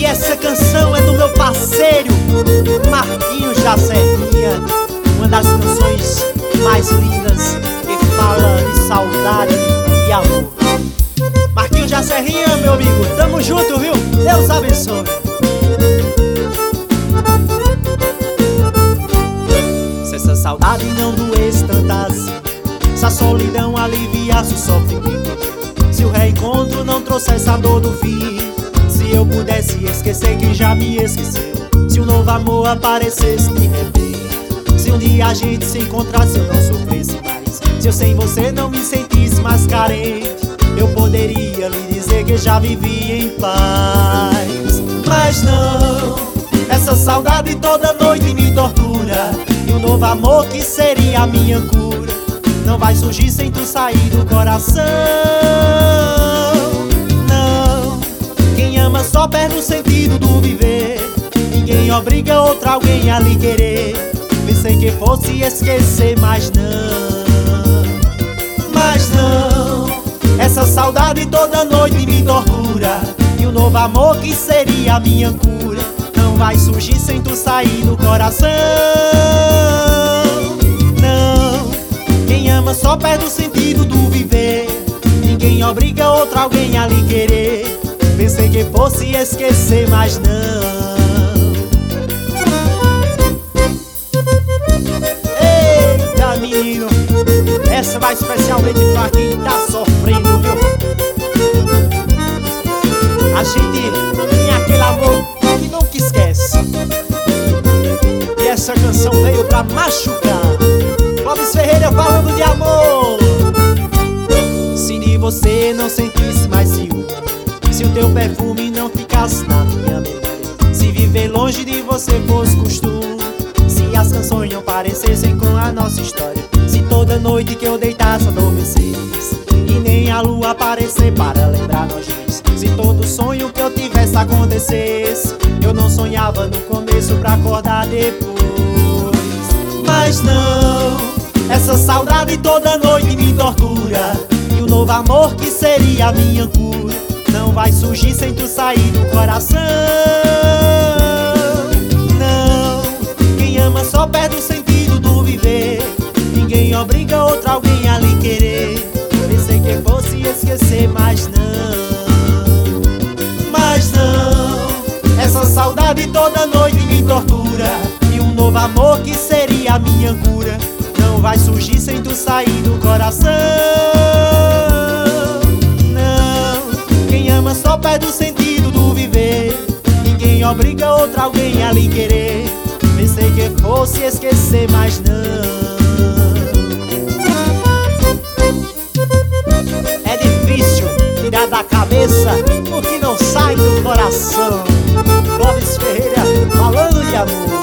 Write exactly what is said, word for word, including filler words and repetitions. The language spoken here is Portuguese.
essa canção é do meu parceiro Marquinho da Serrinha, uma das canções mais lindas que fala de saudade e amor. Marquinho da Serrinha, meu amigo, tamo junto, viu? Deus abençoe. Se essa saudade não doesse tanto assim, se a solidão aliviasse o sofrimento, se o reencontro não trouxesse a dor do fim, se eu pudesse esquecer quem já me esqueceu, se um novo amor aparecesse de repente, se um dia a gente se encontrasse eu não sofresse mais, se eu sem você não me sentisse mais carente, eu poderia lhe dizer que já vivi em paz. Mas não, essa saudade toda noite me tortura, e um novo amor que seria a minha cura não vai surgir sem tu sair do coração. Não, quem ama só perde o sentido do viver, ninguém obriga outra alguém a lhe querer. Pensei que fosse esquecer, mas não. Mas não, essa saudade toda noite me tortura, e o novo amor que seria a minha cura não vai surgir sem tu sair do coração. Não, quem ama só perde o sentido do viver, ninguém obriga outra alguém a lhe querer. Pensei que fosse esquecer, mas não. Eita, menino, essa vai especialmente pra quem tá sofrendo, viu? A gente tem aquele amor que nunca esquece, e essa canção veio pra machucar. Clóvis Ferreira falando de amor. Se de você não sentisse mais ciúme, se o teu perfume não ficasse na minha memória, se viver longe de você fosse costume, se as canções não parecessem com a nossa história, se toda noite que eu deitasse adormecesse e nem a lua aparecer para lembrar nós dois, se todo sonho que eu tivesse acontecesse, eu não sonhava no começo pra acordar depois. Mas não, essa saudade toda noite me tortura, e o novo amor que seria a minha cura não vai surgir sem tu sair do coração. Não, quem ama só perde o sentido do viver, ninguém obriga outra alguém a lhe querer. Pensei que fosse esquecer, mas não. Mas não, essa saudade toda noite me tortura, e um novo amor que seria a minha cura não vai surgir sem tu sair do coração. Não, quem ama só perde o sentido do viver, ninguém obriga outra alguém a lhe querer. Pensei que fosse esquecer, mas não. É difícil tirar da cabeça o que não sai do coração. Clóvis Ferreira falando de amor.